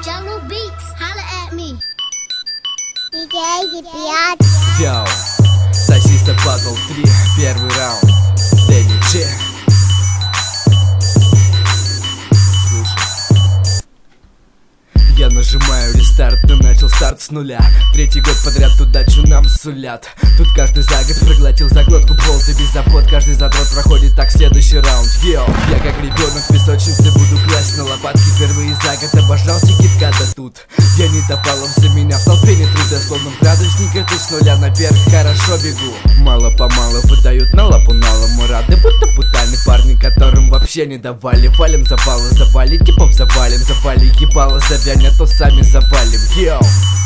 Jungle Beats, holla at me. Йоу, Сосиса Battle 3, первый раунд. Дэдди Джи. Я нажимаю рестарт, ты начал старт с нуля. Третий год подряд удачу нам сулят. Тут каждый за год проглотил заглотку болты без запот. Каждый задрот проходит так следующий раунд. Йоу, я как ребенок в песочнице буду класть на лопатки. Впервые за год обожался китката тут. Я не топалом за меня в толпе не трудно. Словно в градуснике ты с нуля наверх хорошо бегу. Мало-помалу выдают на лапу налому рады. Будто путальные парни, которым вообще не давали. Валим завалы, завали, типов завалим, завали ебало, завянь, а то сами завалим. Йоу.